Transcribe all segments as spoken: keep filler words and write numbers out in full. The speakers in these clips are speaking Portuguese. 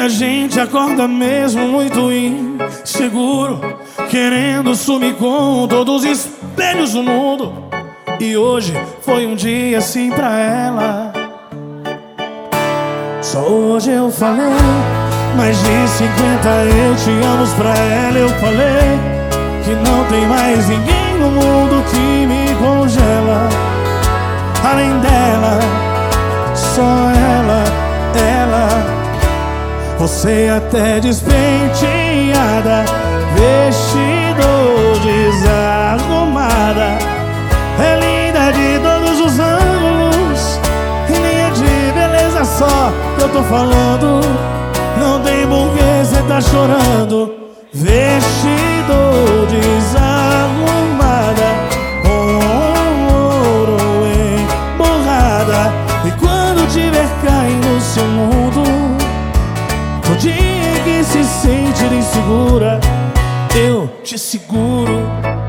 a gente acorda mesmo muito inseguro, querendo sumir com todos os espelhos do mundo. E hoje foi um dia assim pra ela. Só hoje eu falei mais de cinquenta eu te amo pra ela. Eu falei que não tem mais ninguém no mundo que me congela. Além dela, só ela, ela. Você até despenteada, vestido desarrumada, é linda de todos os ângulos, e nem é de beleza só que eu tô falando. Não tem porquê cê tá chorando. Vestido desarrumada, com ouro emborrada. E quando tiver caindo no seu mundo, no dia que se sentir insegura, eu te seguro.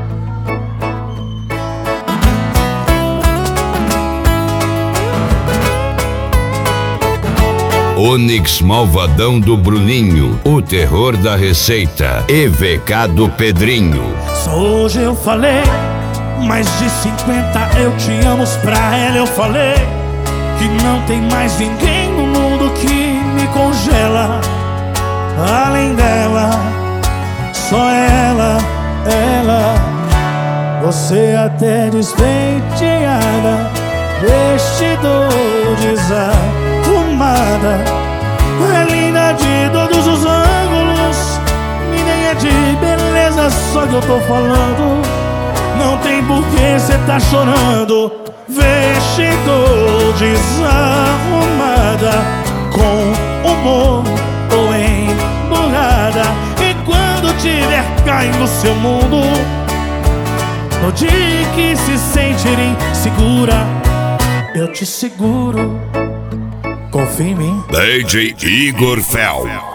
Onix Malvadão do Bruninho, o terror da receita, E V K do Pedrinho. Só hoje eu falei mais de cinquenta eu te amo pra ela. Eu falei que não tem mais ninguém no mundo que me congela. Além dela, só ela, ela. Você até despenteada, vestido desarrumada, é linda de todos os ângulos, e nem é de beleza só que eu tô falando. Não tem porquê cê tá chorando. Vestido desarrumada, com humor ou emburrada. E quando tiver caindo no seu mundo, no dia que se sentir insegura, eu te seguro. Confia em mim. D J Igor Fel.